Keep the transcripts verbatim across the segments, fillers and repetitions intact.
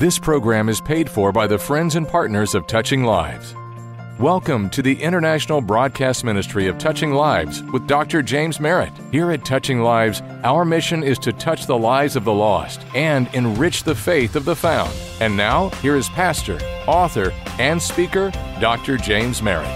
This program is paid for by the friends and partners of Touching Lives. Welcome to the International Broadcast Ministry of Touching Lives with Doctor James Merritt. Here at Touching Lives, our mission is to touch the lives of the lost and enrich the faith of the found. And now, here is pastor, author, and speaker, Doctor James Merritt.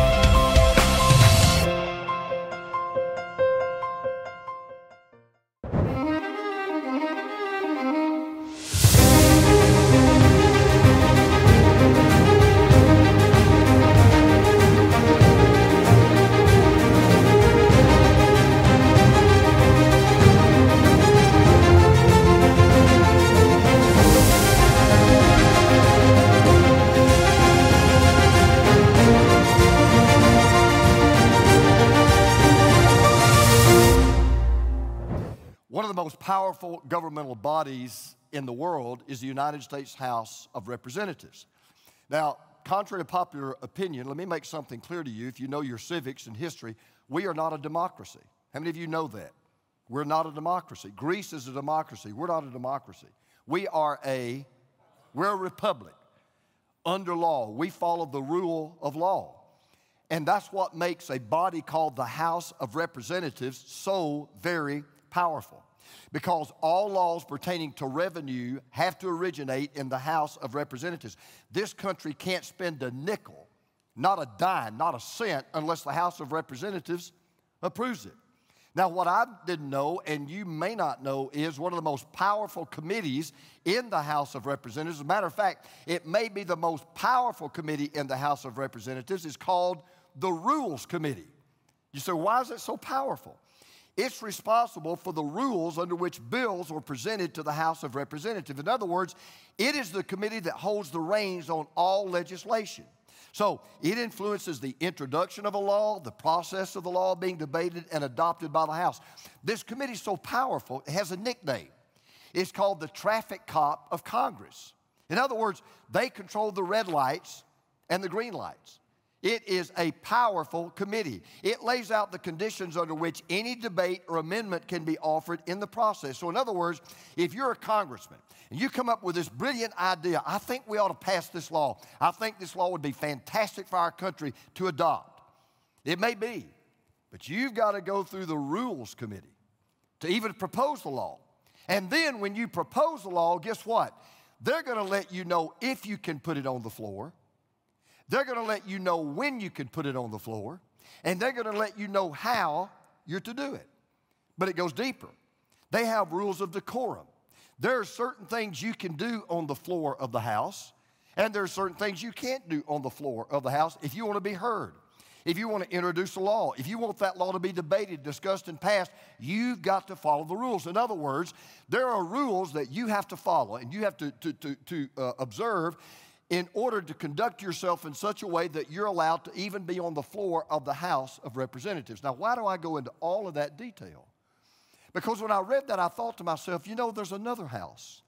Powerful governmental bodies in the world is the United States House of Representatives. Now, contrary to popular opinion, let me make something clear to you. If you know your civics and history, we are not a democracy. How many of you know that? We're not a democracy. Greece is a democracy. We're not a democracy. We are a, we're a republic under law. We follow the rule of law. And that's what makes a body called the House of Representatives so very powerful. Because all laws pertaining to revenue have to originate in the House of Representatives. This country can't spend a nickel, not a dime, not a cent, unless the House of Representatives approves it. Now, what I didn't know, and you may not know, is one of the most powerful committees in the House of Representatives. As a matter of fact, it may be the most powerful committee in the House of Representatives. It's called the Rules Committee. You say, why is it so powerful? It's responsible for the rules under which bills are presented to the House of Representatives. In other words, it is the committee that holds the reins on all legislation. So it influences the introduction of a law, the process of the law being debated and adopted by the House. This committee is so powerful, it has a nickname. It's called the traffic cop of Congress. In other words, they control the red lights and the green lights. It is a powerful committee. It lays out the conditions under which any debate or amendment can be offered in the process. So in other words, if you're a congressman and you come up with this brilliant idea, I think we ought to pass this law. I think this law would be fantastic for our country to adopt. It may be, but you've got to go through the Rules Committee to even propose the law. And then when you propose the law, guess what? They're going to let you know if you can put it on the floor. They're going to let you know when you can put it on the floor, and they're going to let you know how you're to do it. But it goes deeper. They have rules of decorum. There are certain things you can do on the floor of the House, and there are certain things you can't do on the floor of the House if you want to be heard. If you want to introduce a law, if you want that law to be debated, discussed, and passed, you've got to follow the rules. In other words, there are rules that you have to follow and you have to, to, to, to uh, observe in order to conduct yourself in such a way that you're allowed to even be on the floor of the House of Representatives. Now, why do I go into all of that detail? Because when I read that, I thought to myself, you know, there's another house.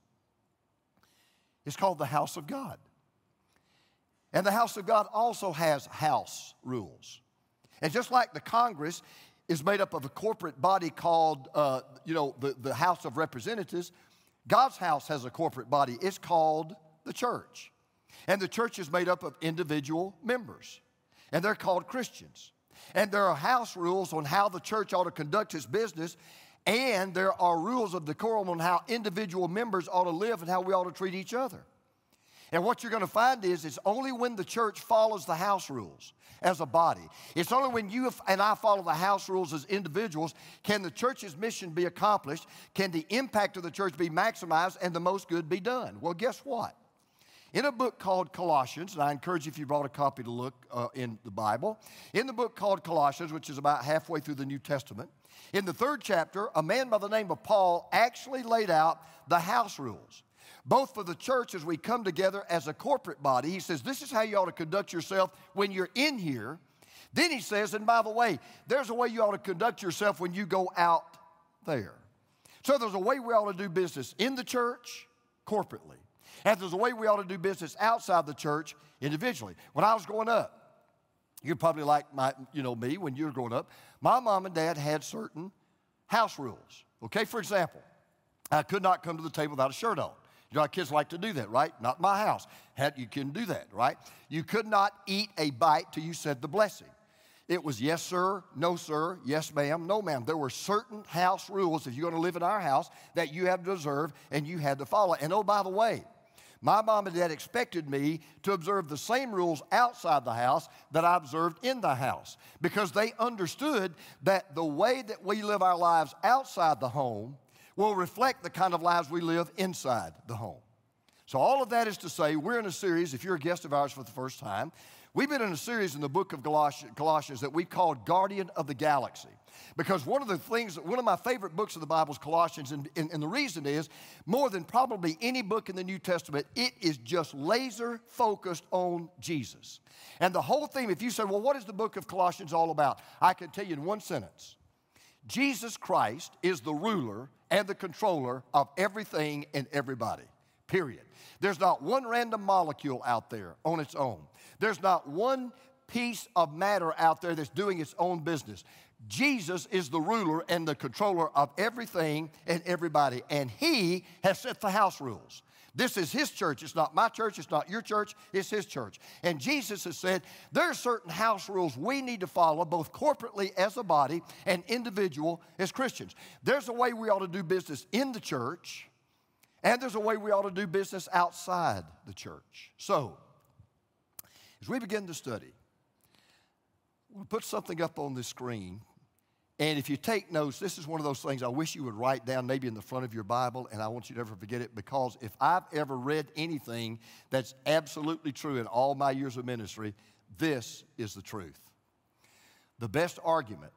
It's called the House of God. And the House of God also has house rules. And just like the Congress is made up of a corporate body called, uh, you know, the, the House of Representatives, God's house has a corporate body. It's called the church. And the church is made up of individual members, and they're called Christians. And there are house rules on how the church ought to conduct its business, and there are rules of decorum on how individual members ought to live and how we ought to treat each other. And what you're going to find is it's only when the church follows the house rules as a body, it's only when you and I follow the house rules as individuals can the church's mission be accomplished, can the impact of the church be maximized, and the most good be done. Well, guess what? In a book called Colossians, and I encourage you if you brought a copy to look uh, in the Bible, in the book called Colossians, which is about halfway through the New Testament, in the third chapter, a man by the name of Paul actually laid out the house rules, both for the church as we come together as a corporate body. He says, this is how you ought to conduct yourself when you're in here. Then he says, and by the way, there's a way you ought to conduct yourself when you go out there. So there's a way we ought to do business in the church, corporately. And there's a way we ought to do business outside the church individually. When I was growing up, you're probably like my, you know, me when you were growing up. My mom and dad had certain house rules. Okay, for example, I could not come to the table without a shirt on. You know, our kids like to do that, right? Not in my house. Had, you couldn't do that, right? You could not eat a bite till you said the blessing. It was yes, sir, no, sir, yes, ma'am, no, ma'am. There were certain house rules, if you're going to live in our house, that you had to observe and you had to follow. And oh, by the way, my mom and dad expected me to observe the same rules outside the house that I observed in the house, because they understood that the way that we live our lives outside the home will reflect the kind of lives we live inside the home. So all of that is to say, we're in a series, if you're a guest of ours for the first time, we've been in a series in the book of Colossians that we've called Guardian of the Galaxy. Because one of the things, one of my favorite books of the Bible is Colossians, and, and, and the reason is, more than probably any book in the New Testament, it is just laser focused on Jesus. And the whole theme, if you say, well, what is the book of Colossians all about? I can tell you in one sentence. Jesus Christ is the ruler and the controller of everything and everybody, period. There's not one random molecule out there on its own. There's not one piece of matter out there that's doing its own business. Jesus is the ruler and the controller of everything and everybody, and He has set the house rules. This is His church. It's not my church. It's not your church. It's His church. And Jesus has said there are certain house rules we need to follow, both corporately as a body and individual as Christians. There's a way we ought to do business in the church, and there's a way we ought to do business outside the church. So, as we begin to study, we'll put something up on the screen. And if you take notes, this is one of those things I wish you would write down maybe in the front of your Bible, and I want you to never forget it, because if I've ever read anything that's absolutely true in all my years of ministry, this is the truth. The best argument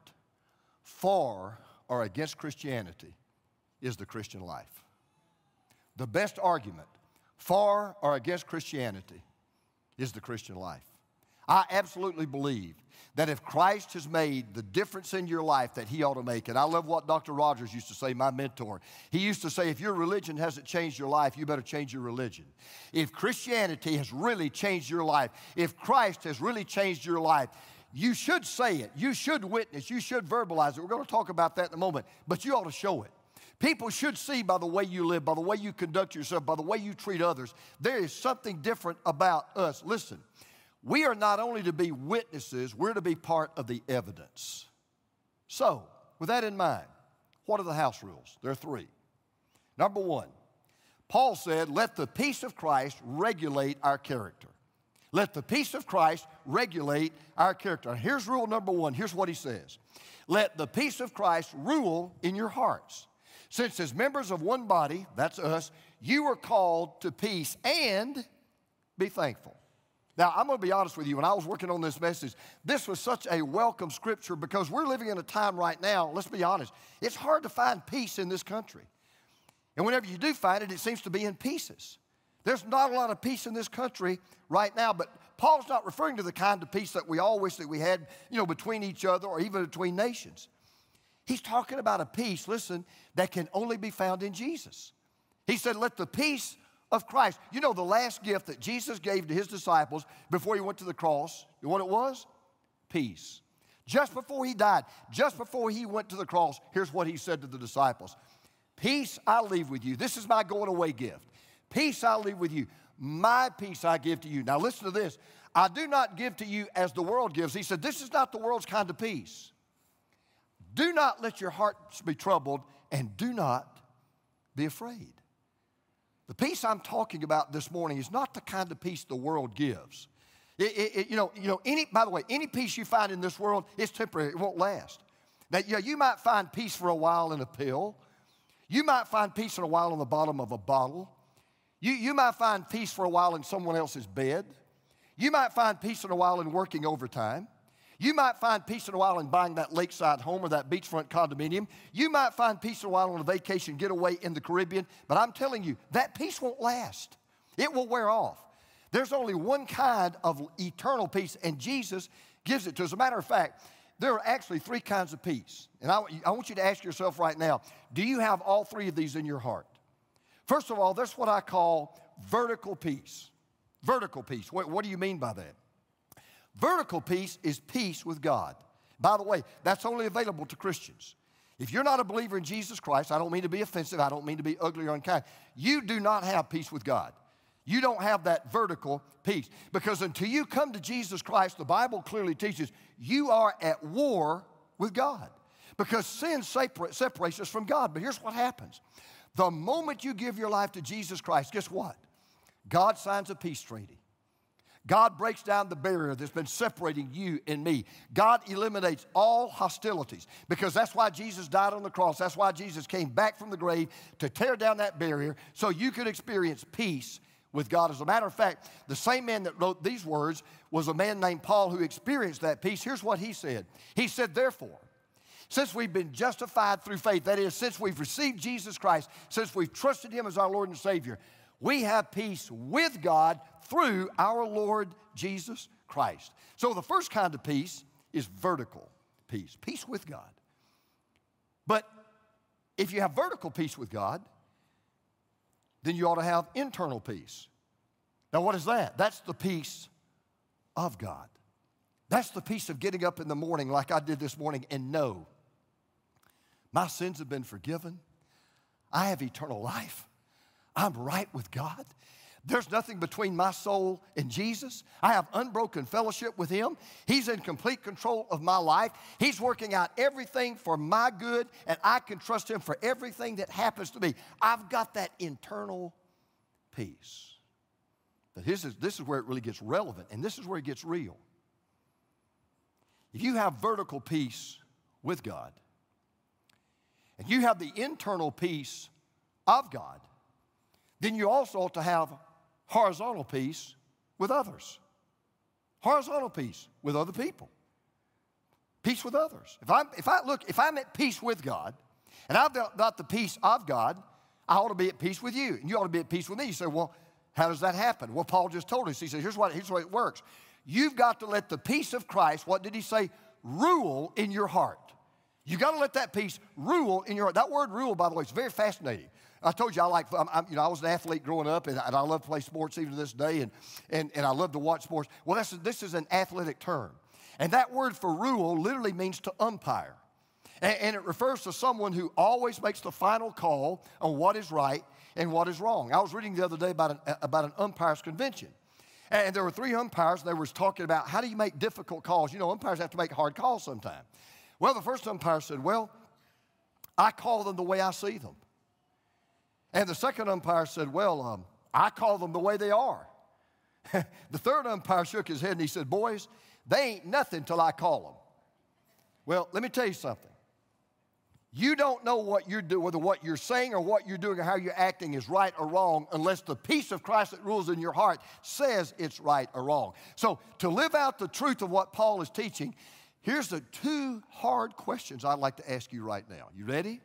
for or against Christianity is the Christian life. The best argument for or against Christianity is the Christian life. I absolutely believe that if Christ has made the difference in your life that He ought to make, and I love what Doctor Rogers used to say, my mentor. He used to say, if your religion hasn't changed your life, you better change your religion. If Christianity has really changed your life, if Christ has really changed your life, you should say it, you should witness, you should verbalize it. We're going to talk about that in a moment, but you ought to show it. People should see by the way you live, by the way you conduct yourself, by the way you treat others, there is something different about us. Listen. We are not only to be witnesses, we're to be part of the evidence. So, with that in mind, what are the house rules? There are three. Number one, Paul said, let the peace of Christ regulate our character. Let the peace of Christ regulate our character. And here's rule number one. Here's what he says. Let the peace of Christ rule in your hearts. Since as members of one body, that's us, you are called to peace and be thankful. Now, I'm going to be honest with you. When I was working on this message, this was such a welcome scripture because we're living in a time right now, let's be honest, it's hard to find peace in this country. And whenever you do find it, it seems to be in pieces. There's not a lot of peace in this country right now, but Paul's not referring to the kind of peace that we all wish that we had, you know, between each other or even between nations. He's talking about a peace, listen, that can only be found in Jesus. He said, let the peace of Christ. You know, the last gift that Jesus gave to His disciples before He went to the cross, you know what it was? Peace. Just before He died, just before He went to the cross, here's what He said to the disciples. Peace I leave with you. This is my going away gift. Peace I leave with you. My peace I give to you. Now listen to this. I do not give to you as the world gives. He said, this is not the world's kind of peace. Do not let your hearts be troubled, and do not be afraid. The peace I'm talking about this morning is not the kind of peace the world gives. It, it, it, you know, you know, any, by the way, any peace you find in this world is temporary. It won't last. Now, yeah, you might find peace for a while in a pill. You might find peace in a while on the bottom of a bottle. You, you might find peace for a while in someone else's bed. You might find peace in a while in working overtime. You might find peace in a while in buying that lakeside home or that beachfront condominium. You might find peace in a while on a vacation getaway in the Caribbean. But I'm telling you, that peace won't last. It will wear off. There's only one kind of eternal peace, and Jesus gives it to us. As a matter of fact, there are actually three kinds of peace. And I, I want you to ask yourself right now, do you have all three of these in your heart? First of all, that's what I call vertical peace. Vertical peace. What, what do you mean by that? Vertical peace is peace with God. By the way, that's only available to Christians. If you're not a believer in Jesus Christ, I don't mean to be offensive, I don't mean to be ugly or unkind, you do not have peace with God. You don't have that vertical peace. Because until you come to Jesus Christ, the Bible clearly teaches you are at war with God. Because sin separates us from God. But here's what happens. The moment you give your life to Jesus Christ, guess what? God signs a peace treaty. God breaks down the barrier that's been separating you and me. God eliminates all hostilities, because that's why Jesus died on the cross. That's why Jesus came back from the grave, to tear down that barrier so you could experience peace with God. As a matter of fact, the same man that wrote these words was a man named Paul who experienced that peace. Here's what he said. He said, therefore, since we've been justified through faith, that is, since we've received Jesus Christ, since we've trusted Him as our Lord and Savior, we have peace with God through our Lord Jesus Christ. So the first kind of peace is vertical peace, peace with God. But if you have vertical peace with God, then you ought to have internal peace. Now, what is that? That's the peace of God. That's the peace of getting up in the morning like I did this morning and know my sins have been forgiven. I have eternal life. I'm right with God. There's nothing between my soul and Jesus. I have unbroken fellowship with Him. He's in complete control of my life. He's working out everything for my good, and I can trust Him for everything that happens to me. I've got that internal peace. But this is, this is where it really gets relevant, and this is where it gets real. If you have vertical peace with God, and you have the internal peace of God, then you also ought to have horizontal peace with others. Horizontal peace with other people. Peace with others. If I'm, if I look, if I'm at peace with God, and I've got the peace of God, I ought to be at peace with you, and you ought to be at peace with me. You say, well, how does that happen? Well, Paul just told us. He said, here's what, here's the way it works. You've got to let the peace of Christ, what did he say? Rule in your heart. You've got to let that peace rule in your heart. That word rule, by the way, is very fascinating. I told you I like, I'm, I'm, you know, I was an athlete growing up, and, and I love to play sports even to this day, and, and, and I love to watch sports. Well, that's, this is an athletic term. And that word for rule literally means to umpire. And, and it refers to someone who always makes the final call on what is right and what is wrong. I was reading the other day about an, about an umpires convention. And there were three umpires, and they were talking about how do you make difficult calls. You know, umpires have to make hard calls sometimes. Well, the first umpire said, well, I call them the way I see them. And the second umpire said, well, um, I call them the way they are. The third umpire shook his head and he said, boys, they ain't nothing till I call them. Well, let me tell you something. You don't know what you're doing, whether what you're saying or what you're doing or how you're acting is right or wrong unless the peace of Christ that rules in your heart says it's right or wrong. So to live out the truth of what Paul is teaching, here's the two hard questions I'd like to ask you right now. You ready?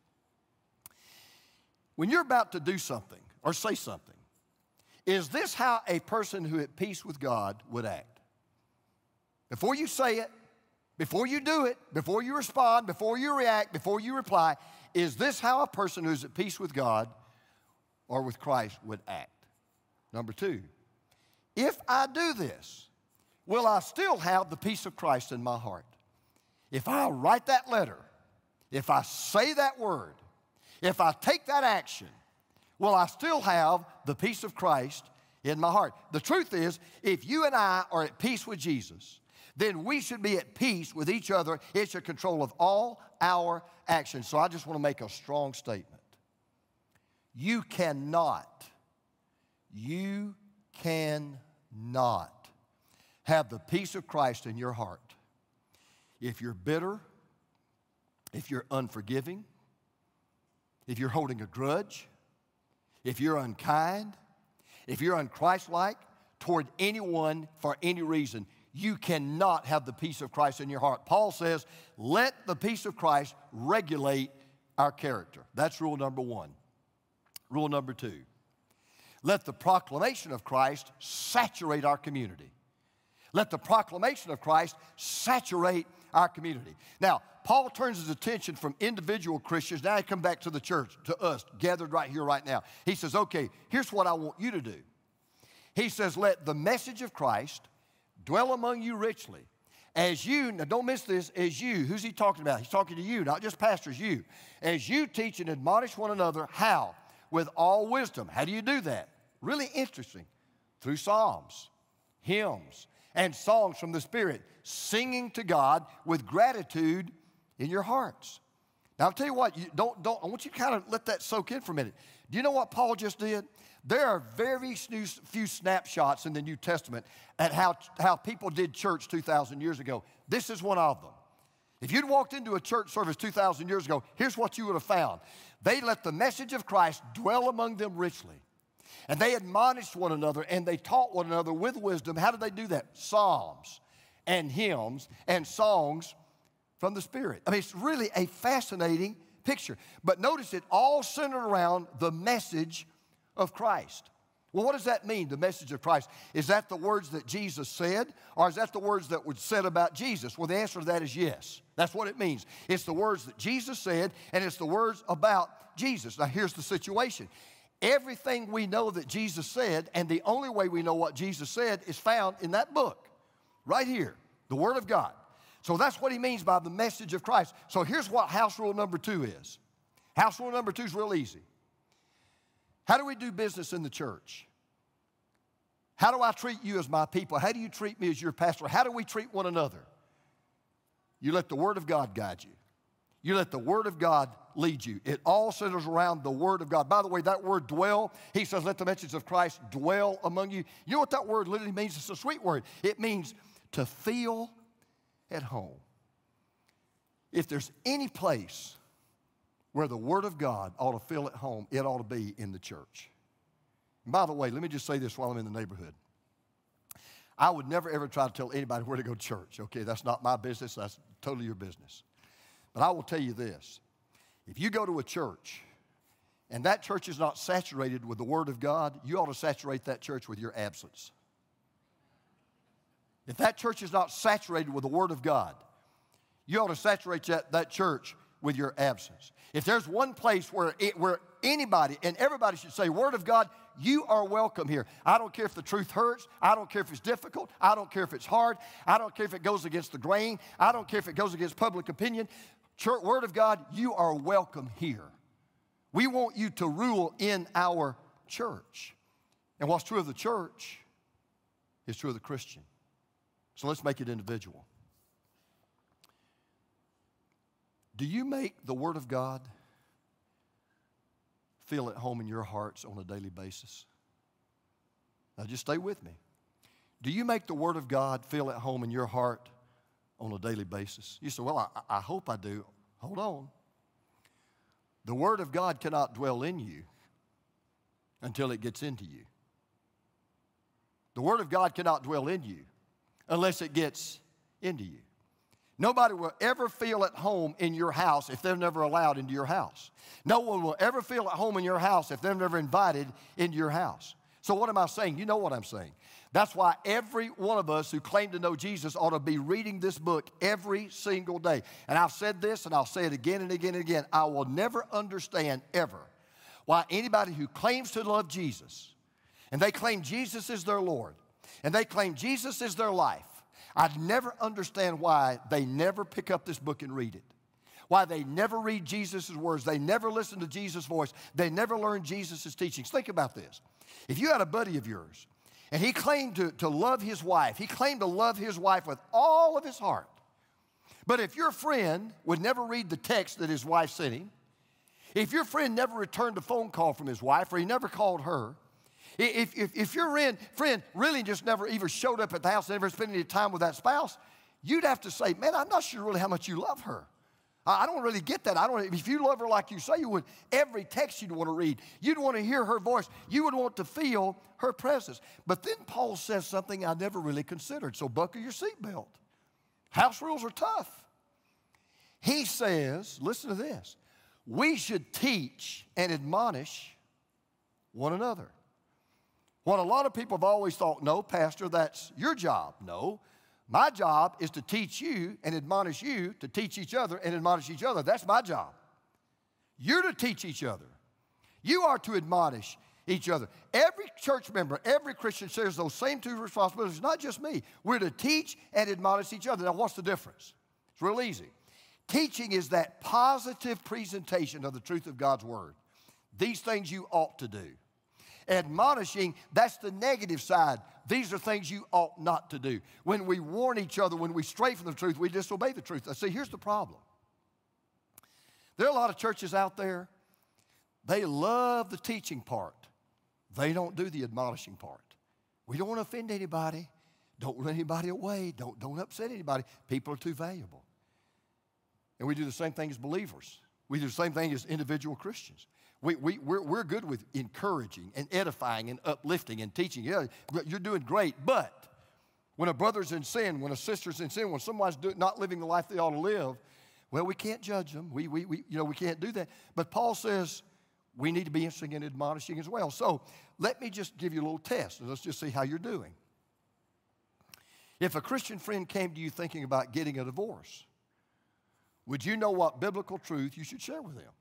When you're about to do something or say something, is this how a person who is at peace with God would act? Before you say it, before you do it, before you respond, before you react, before you reply, is this how a person who's at peace with God or with Christ would act? Number two, if I do this, will I still have the peace of Christ in my heart? If I write that letter, if I say that word, if I take that action, will I still have the peace of Christ in my heart? The truth is, if you and I are at peace with Jesus, then we should be at peace with each other. It should control of all our actions. So I just want to make a strong statement. You cannot, you cannot have the peace of Christ in your heart if you're bitter, if you're unforgiving, if you're holding a grudge, if you're unkind, if you're unchristlike toward anyone for any reason. You cannot have the peace of Christ in your heart. Paul says, let the peace of Christ regulate our character. That's rule number one. Rule number two, let the proclamation of Christ saturate our community. Let the proclamation of Christ saturate our community. Now, Paul turns his attention from individual Christians. Now he comes back to the church, to us, gathered right here, right now. He says, okay, here's what I want you to do. He says, let the message of Christ dwell among you richly, As you, now don't miss this, as you, who's he talking about? He's talking to you, not just pastors, you. As you teach and admonish one another, how? With all wisdom. How do you do that? Really interesting. Through psalms, hymns, and songs from the Spirit, singing to God with gratitude in your hearts. Now, I'll tell you what, you don't, don't, I want you to kind of let that soak in for a minute. Do you know what Paul just did? There are very few snapshots in the New Testament at how, how people did church two thousand years ago. This is one of them. If you'd walked into a church service two thousand years ago, here's what you would have found. They let the message of Christ dwell among them richly. And they admonished one another and they taught one another with wisdom. How did they do that? Psalms and hymns and songs from the Spirit. I mean, it's really a fascinating picture. But notice it all centered around the message of Christ. Well, what does that mean, the message of Christ? Is that the words that Jesus said, or is that the words that were said about Jesus? Well, the answer to that is yes. That's what it means. It's the words that Jesus said, and it's the words about Jesus. Now, here's the situation. Everything we know that Jesus said, and the only way we know what Jesus said, is found in that book, right here, the Word of God. So that's what he means by the message of Christ. So here's what house rule number two is. House rule number two is real easy. How do we do business in the church? How do I treat you as my people? How do you treat me as your pastor? How do we treat one another? You let the Word of God guide you. You let the Word of God lead you. It all centers around the Word of God. By the way, that word dwell, he says, let the message of Christ dwell among you. You know what that word literally means? It's a sweet word. It means to feel at home. If there's any place where the Word of God ought to feel at home, it ought to be in the church. And by the way, let me just say this while I'm in the neighborhood. I would never, ever try to tell anybody where to go to church, okay? That's not my business. That's totally your business. But I will tell you this. If you go to a church and that church is not saturated with the Word of God, you ought to saturate that church with your absence. If that church is not saturated with the Word of God, you ought to saturate that, that church with your absence. If there's one place where, it, where anybody and everybody should say, Word of God, you are welcome here. I don't care if the truth hurts. I don't care if it's difficult. I don't care if it's hard. I don't care if it goes against the grain. I don't care if it goes against public opinion. Church, Word of God, you are welcome here. We want you to rule in our church. And what's true of the church is true of the Christian. So let's make it individual. Do you make the Word of God feel at home in your hearts on a daily basis? Now just stay with me. Do you make the Word of God feel at home in your heart on a daily basis? You say, well, I, I hope I do. Hold on. The Word of God cannot dwell in you until it gets into you. The Word of God cannot dwell in you unless it gets into you. Nobody will ever feel at home in your house if they're never allowed into your house. No one will ever feel at home in your house if they're never invited into your house. So what am I saying? You know what I'm saying. That's why every one of us who claim to know Jesus ought to be reading this book every single day. And I've said this, and I'll say it again and again and again. I will never understand ever why anybody who claims to love Jesus, and they claim Jesus is their Lord, and they claim Jesus is their life, I'd never understand why they never pick up this book and read it. Why they never read Jesus' words. They never listen to Jesus' voice. They never learn Jesus' teachings. Think about this. If you had a buddy of yours, and he claimed to, to love his wife, he claimed to love his wife with all of his heart. But if your friend would never read the text that his wife sent him, if your friend never returned a phone call from his wife, or he never called her, If, if, if your friend, friend really just never even showed up at the house and never spent any time with that spouse, you'd have to say, man, I'm not sure really how much you love her. I, I don't really get that. I don't. If you love her like you say you would, every text you'd want to read, you'd want to hear her voice. You would want to feel her presence. But then Paul says something I never really considered, so buckle your seatbelt. House rules are tough. He says, listen to this, we should teach and admonish one another. What a lot of people have always thought, no, Pastor, that's your job. No, my job is to teach you and admonish you to teach each other and admonish each other. That's my job. You're to teach each other. You are to admonish each other. Every church member, every Christian shares those same two responsibilities, not just me. We're to teach and admonish each other. Now, what's the difference? It's real easy. Teaching is that positive presentation of the truth of God's Word. These things you ought to do. Admonishing, that's the negative side. These are things you ought not to do. When we warn each other, when we stray from the truth, we disobey the truth. Now, see, here's the problem. There are a lot of churches out there, they love the teaching part. They don't do the admonishing part. We don't want to offend anybody. Don't run anybody away. Don't, don't upset anybody. People are too valuable. And we do the same thing as believers. We do the same thing as individual Christians. We, we, we're, we're good with encouraging and edifying and uplifting and teaching. Yeah, you're doing great, but when a brother's in sin, when a sister's in sin, when someone's do, not living the life they ought to live, well, we can't judge them. We, we, we, you know, we can't do that. But Paul says we need to be interesting and admonishing as well. So let me just give you a little test, and let's just see how you're doing. If a Christian friend came to you thinking about getting a divorce, would you know what biblical truth you should share with them?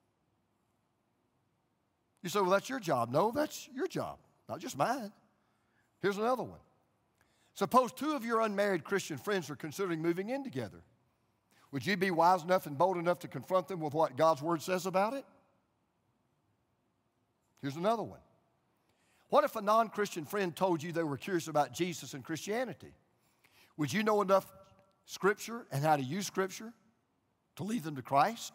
You say, well, that's your job. No, that's your job, not just mine. Here's another one. Suppose two of your unmarried Christian friends are considering moving in together. Would you be wise enough and bold enough to confront them with what God's Word says about it? Here's another one. What if a non-Christian friend told you they were curious about Jesus and Christianity? Would you know enough Scripture and how to use Scripture to lead them to Christ?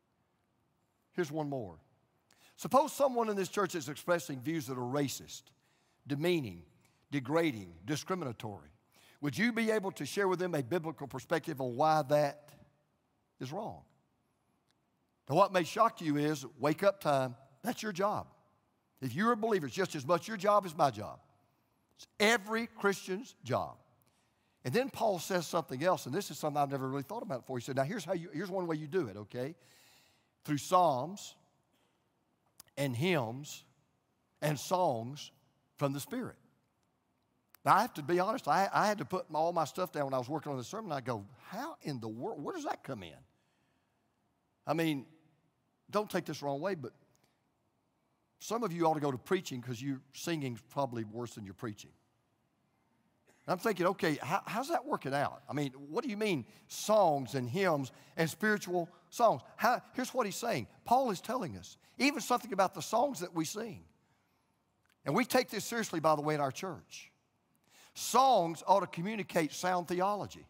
Here's one more. Suppose someone in this church is expressing views that are racist, demeaning, degrading, discriminatory. Would you be able to share with them a biblical perspective on why that is wrong? Now, what may shock you is wake up time. That's your job. If you're a believer, it's just as much your job as my job. It's every Christian's job. And then Paul says something else, and this is something I've never really thought about before. He said, now here's how you, here's one way you do it, okay? Through psalms and hymns and songs from the Spirit. Now, I have to be honest, I, I had to put all my stuff down when I was working on the sermon. I go, how in the world, where does that come in? I mean, don't take this the wrong way, but some of you ought to go to preaching because your singing's probably worse than your preaching. And I'm thinking, okay, how, how's that working out? I mean, what do you mean songs and hymns and spiritual songs? How, here's what he's saying. Paul is telling us, even something about the songs that we sing. And we take this seriously, by the way, in our church. Songs ought to communicate sound theology.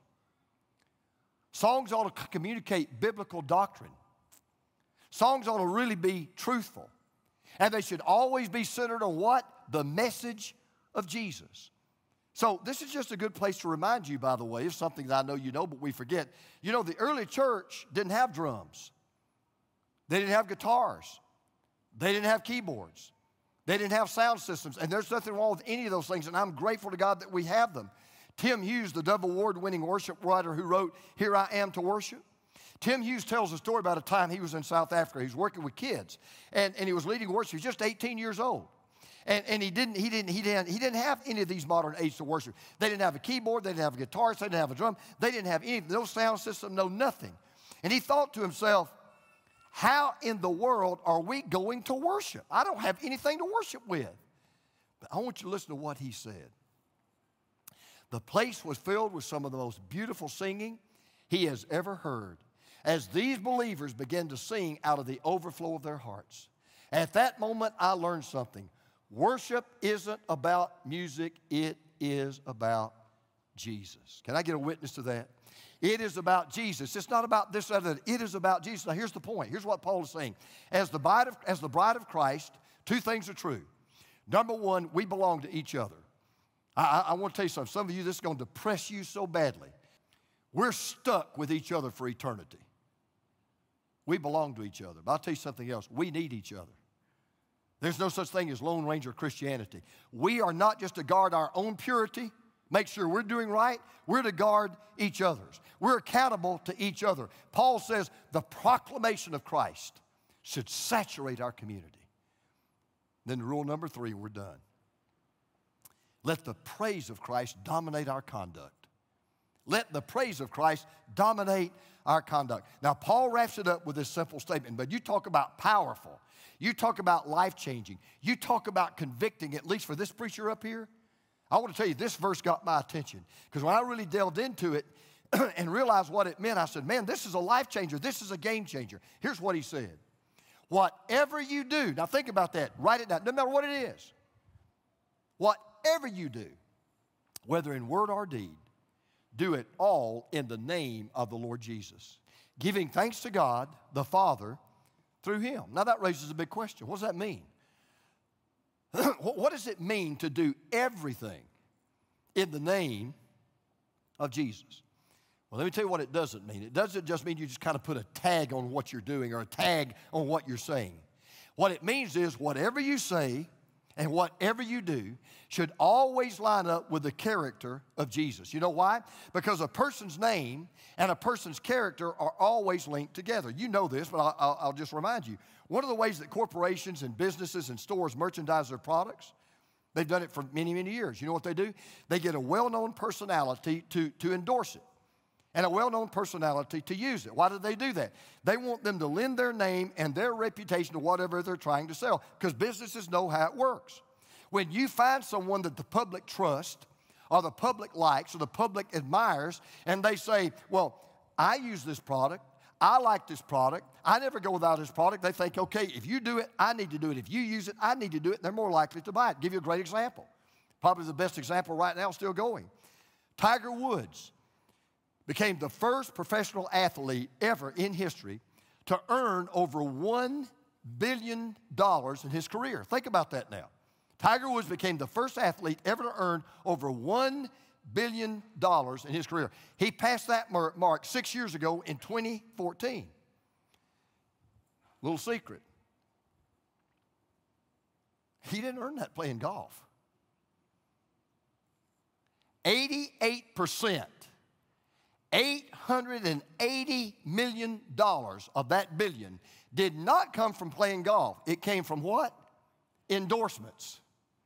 Songs ought to communicate biblical doctrine. Songs ought to really be truthful. And they should always be centered on what? The message of Jesus. So this is just a good place to remind you, by the way, of something that I know you know, but we forget. You know, the early church didn't have drums. They didn't have guitars. They didn't have keyboards. They didn't have sound systems. And there's nothing wrong with any of those things, and I'm grateful to God that we have them. Tim Hughes, the Dove Award-winning worship writer who wrote Here I Am to Worship, Tim Hughes tells a story about a time he was in South Africa. He was working with kids, and, and he was leading worship. He was just eighteen years old. And, and he, didn't, he, didn't, he, didn't, he didn't have any of these modern aids to worship. They didn't have a keyboard. They didn't have a guitar. They didn't have a drum. They didn't have any, no sound system, no nothing. And he thought to himself, how in the world are we going to worship? I don't have anything to worship with. But I want you to listen to what he said. The place was filled with some of the most beautiful singing he has ever heard, as these believers began to sing out of the overflow of their hearts. At that moment, I learned something. Worship isn't about music, it is about Jesus. Can I get a witness to that? It is about Jesus. It's not about this or that. It is about Jesus. Now, here's the point. Here's what Paul is saying. As the bride of, as the bride of Christ, two things are true. Number one, we belong to each other. I, I, I want to tell you something. Some of you, this is going to depress you so badly. We're stuck with each other for eternity. We belong to each other. But I'll tell you something else. We need each other. There's no such thing as Lone Ranger Christianity. We are not just to guard our own purity, make sure we're doing right. We're to guard each other's. We're accountable to each other. Paul says the proclamation of Christ should saturate our community. Then rule number three, we're done. Let the praise of Christ dominate our conduct. Let the praise of Christ dominate our conduct. Now, Paul wraps it up with this simple statement, but you talk about powerful. You talk about life-changing. You talk about convicting, at least for this preacher up here. I want to tell you, this verse got my attention, because when I really delved into it and realized what it meant, I said, man, this is a life changer. This is a game changer. Here's what he said. Whatever you do, now think about that. Write it down, no matter what it is. Whatever you do, whether in word or deed, do it all in the name of the Lord Jesus, giving thanks to God, the Father, through him. Now that raises a big question. What does that mean? What does it mean to do everything in the name of Jesus? Well, let me tell you what it doesn't mean. It doesn't just mean you just kind of put a tag on what you're doing or a tag on what you're saying. What it means is whatever you say and whatever you do should always line up with the character of Jesus. You know why? Because a person's name and a person's character are always linked together. You know this, but I'll, I'll just remind you. One of the ways that corporations and businesses and stores merchandise their products, they've done it for many, many years. You know what they do? They get a well-known personality to, to endorse it and a well-known personality to use it. Why do they do that? They want them to lend their name and their reputation to whatever they're trying to sell, because businesses know how it works. When you find someone that the public trusts or the public likes or the public admires, and they say, well, I use this product, I like this product, I never go without this product, they think, okay, if you do it, I need to do it. If you use it, I need to do it. They're more likely to buy it. I'll give you a great example. Probably the best example right now, still going. Tiger Woods became the first professional athlete ever in history to earn over one billion dollars in his career. Think about that now. Tiger Woods became the first athlete ever to earn over one billion dollars in his career. He passed that mark six years ago in twenty fourteen. Little secret. He didn't earn that playing golf. eighty-eight percent, eight hundred eighty million dollars of that billion did not come from playing golf. It came from what? Endorsements.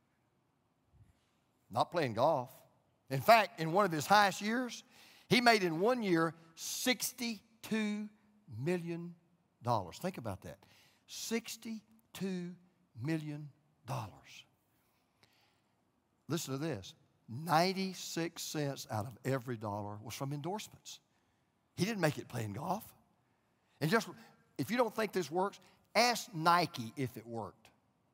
Not playing golf. In fact, in one of his highest years, he made in one year sixty-two million dollars. Think about that. sixty-two million dollars. Listen to this. ninety-six cents out of every dollar was from endorsements. He didn't make it playing golf. And just, if you don't think this works, ask Nike if it worked.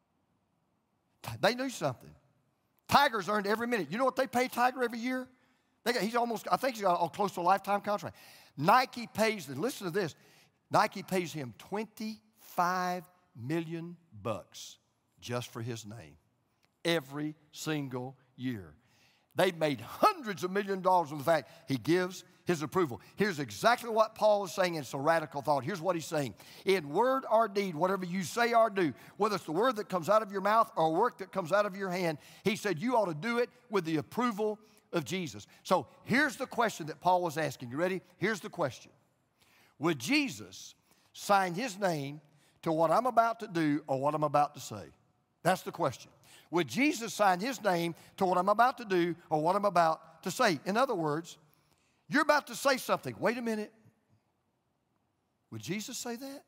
They knew something. Tiger's earned every minute. You know what they pay Tiger every year? They got, he's almost, I think he's got close to a lifetime contract. Nike pays, and listen to this, Nike pays him twenty-five million bucks just for his name every single year. They've made hundreds of million dollars from the fact he gives his approval. Here's exactly what Paul is saying. It's a radical thought. Here's what he's saying. In word or deed, whatever you say or do, whether it's the word that comes out of your mouth or work that comes out of your hand, he said you ought to do it with the approval of Jesus. So here's the question that Paul was asking. You ready? Here's the question. Would Jesus sign his name to what I'm about to do or what I'm about to say? That's the question. Would Jesus sign his name to what I'm about to do or what I'm about to say? In other words, you're about to say something. Wait a minute. Would Jesus say that?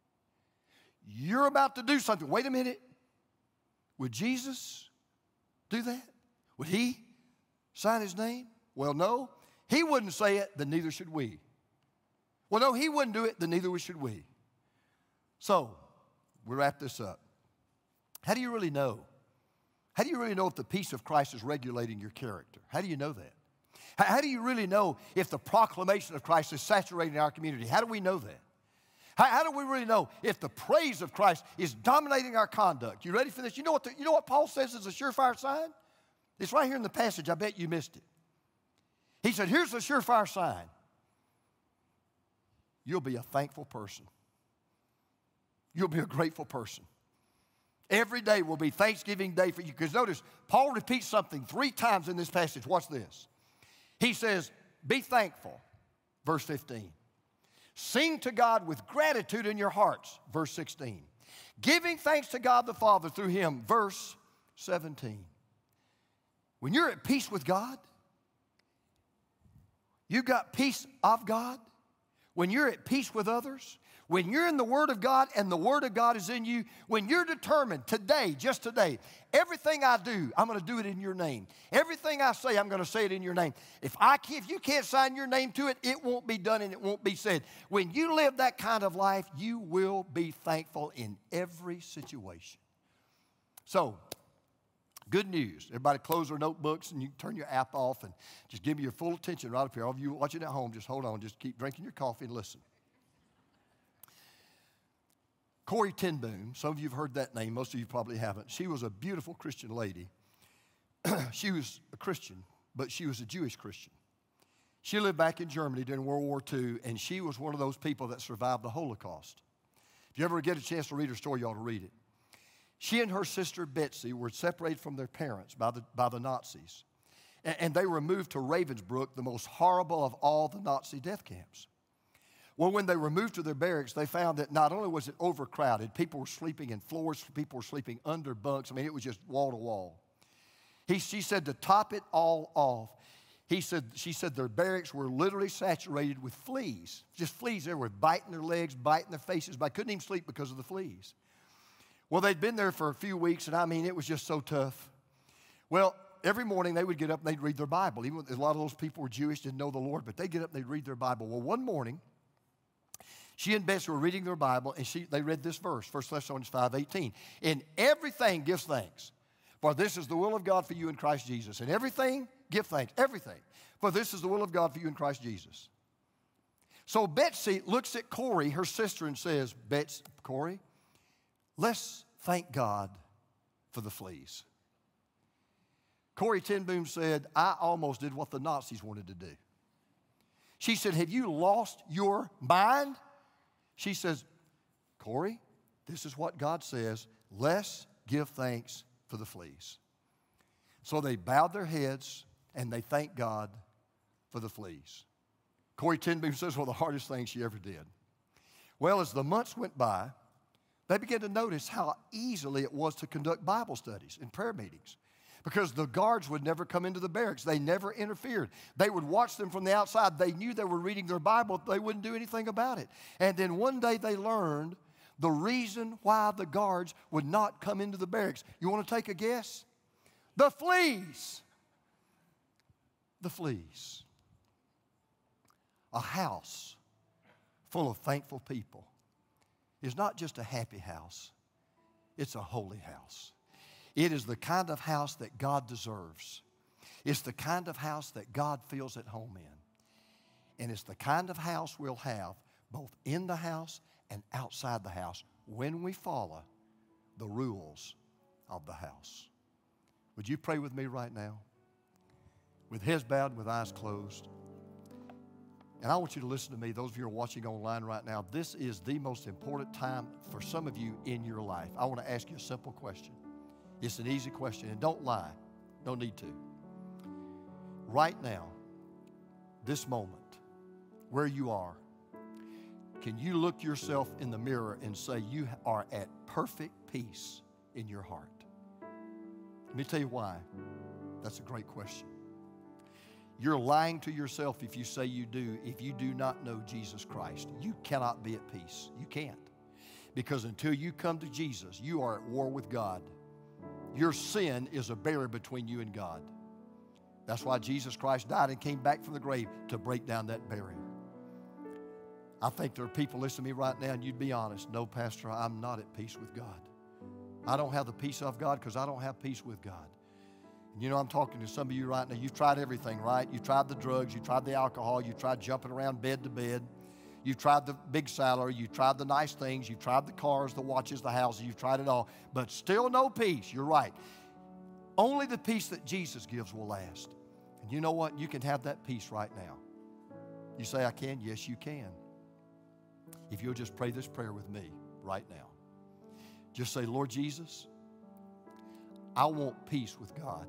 You're about to do something. Wait a minute. Would Jesus do that? Would he sign his name? Well, no. He wouldn't say it, then neither should we. Well, no, he wouldn't do it, then neither should we. So, we wrap this up. How do you really know? How do you really know if the peace of Christ is regulating your character? How do you know that? How do you really know if the proclamation of Christ is saturating our community? How do we know that? How, how do we really know if the praise of Christ is dominating our conduct? You ready for this? You know what, the, you know what Paul says is a surefire sign? It's right here in the passage. I bet you missed it. He said, here's the surefire sign. You'll be a thankful person. You'll be a grateful person. Every day will be Thanksgiving Day for you. Because notice, Paul repeats something three times in this passage. Watch this. He says, be thankful, verse fifteen. Sing to God with gratitude in your hearts, verse sixteen. Giving thanks to God the Father through him, verse seventeen. When you're at peace with God, You got peace of God, when you're at peace with others, when you're in the Word of God and the Word of God is in you, when you're determined today, just today, everything I do, I'm going to do it in your name. Everything I say, I'm going to say it in your name. If, I can't, if you can't sign your name to it, it won't be done and it won't be said. When you live that kind of life, you will be thankful in every situation. So, good news. Everybody close their notebooks and you can turn your app off and just give me your full attention right up here. All of you watching at home, just hold on. Just keep drinking your coffee and listen. Corrie ten Boom, some of you have heard that name, most of you probably haven't. She was a beautiful Christian lady. She was a Christian, but she was a Jewish Christian. She lived back in Germany during World War Two, and she was one of those people that survived the Holocaust. If you ever get a chance to read her story, you ought to read it. She and her sister Betsy were separated from their parents by the, by the Nazis, and, and they were moved to Ravensbrück, the most horrible of all the Nazi death camps. Well, when they were moved to their barracks, they found that not only was it overcrowded, people were sleeping in floors, people were sleeping under bunks. I mean, it was just wall to wall. He, she said to top it all off, he said, she said their barracks were literally saturated with fleas. Just fleas everywhere, biting their legs, biting their faces, but I couldn't even sleep because of the fleas. Well, they'd been there for a few weeks, and I mean, it was just so tough. Well, every morning they would get up and they'd read their Bible. Even a lot of those people were Jewish, didn't know the Lord, but they'd get up and they'd read their Bible. Well, one morning, she and Betsy were reading their Bible, and she, they read this verse, First Thessalonians five eighteen. In everything, give thanks, for this is the will of God for you in Christ Jesus. In everything, give thanks, everything, for this is the will of God for you in Christ Jesus. So Betsy looks at Corrie, her sister, and says, Betsy, Corrie, let's thank God for the fleas. Corrie ten Boom said, I almost did what the Nazis wanted to do. She said, have you lost your mind? She says, Corrie, this is what God says. Let's give thanks for the fleas. So they bowed their heads and they thanked God for the fleas. Corrie ten Boom says, well, the hardest thing she ever did. Well, as the months went by, they began to notice how easily it was to conduct Bible studies and prayer meetings, because the guards would never come into the barracks. They never interfered. They would watch them from the outside. They knew they were reading their Bible. They wouldn't do anything about it. And then one day they learned the reason why the guards would not come into the barracks. You want to take a guess? The fleas. The fleas. A house full of thankful people is not just a happy house. It's a holy house. It is the kind of house that God deserves. It's the kind of house that God feels at home in. And it's the kind of house we'll have both in the house and outside the house when we follow the rules of the house. Would you pray with me right now? With heads bowed and with eyes closed. And I want you to listen to me, those of you who are watching online right now. This is the most important time for some of you in your life. I want to ask you a simple question. It's an easy question, and don't lie. No need to. Right now, this moment, where you are, can you look yourself in the mirror and say you are at perfect peace in your heart? Let me tell you why. That's a great question. You're lying to yourself if you say you do, if you do not know Jesus Christ. You cannot be at peace. You can't. Because until you come to Jesus, you are at war with God. Your sin is a barrier between you and God. That's why Jesus Christ died and came back from the grave, to break down that barrier. I think there are people listening to me right now, and you'd be honest. No, Pastor, I'm not at peace with God. I don't have the peace of God because I don't have peace with God. And you know, I'm talking to some of you right now. You've tried everything, right? You tried the drugs. You tried the alcohol. You tried jumping around bed to bed. You've tried the big salary. You've tried the nice things. You've tried the cars, the watches, the houses. You've tried it all. But still no peace. You're right. Only the peace that Jesus gives will last. And you know what? You can have that peace right now. You say, I can? Yes, you can. If you'll just pray this prayer with me right now. Just say, Lord Jesus, I want peace with God.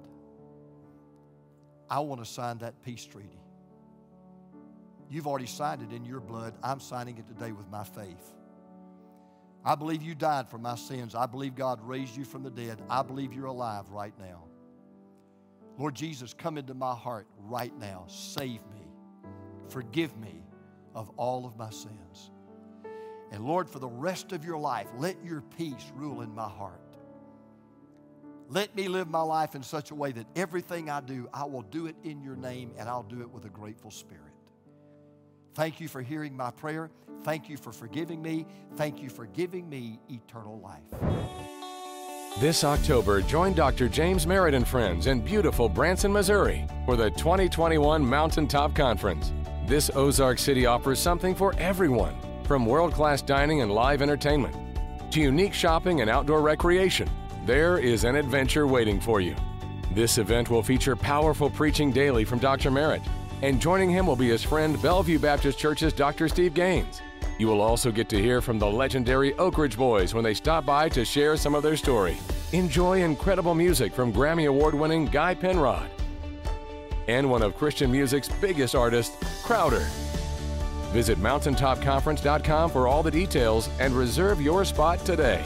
I want to sign that peace treaty. You've already signed it in your blood. I'm signing it today with my faith. I believe you died for my sins. I believe God raised you from the dead. I believe you're alive right now. Lord Jesus, come into my heart right now. Save me. forgive me of all of my sins. And Lord, for the rest of your life, let your peace rule in my heart. Let me live my life in such a way that everything I do, I will do it in your name, and I'll do it with a grateful spirit. Thank you for hearing my prayer. Thank you for forgiving me. Thank you for giving me eternal life. This October, join Doctor James Merritt and friends in beautiful Branson, Missouri for the twenty twenty-one Mountaintop Conference. This Ozark City offers something for everyone, from world-class dining and live entertainment to unique shopping and outdoor recreation. There is an adventure waiting for you. This event will feature powerful preaching daily from Doctor Merritt, and joining him will be his friend Bellevue Baptist Church's Doctor Steve Gaines. You will also get to hear from the legendary Oak Ridge Boys when they stop by to share some of their story. Enjoy incredible music from Grammy Award-winning Guy Penrod and one of Christian music's biggest artists, Crowder. Visit mountaintop conference dot com for all the details and reserve your spot today.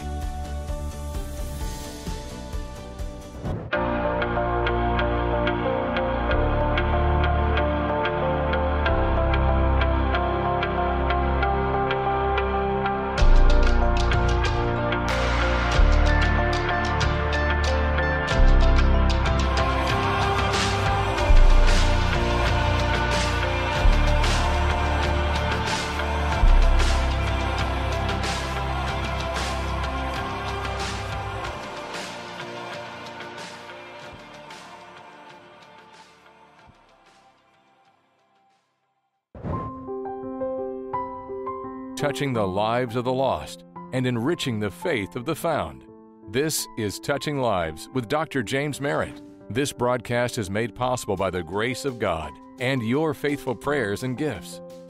Touching the lives of the lost and enriching the faith of the found. This is Touching Lives with Doctor James Merritt. This broadcast is made possible by the grace of God and your faithful prayers and gifts.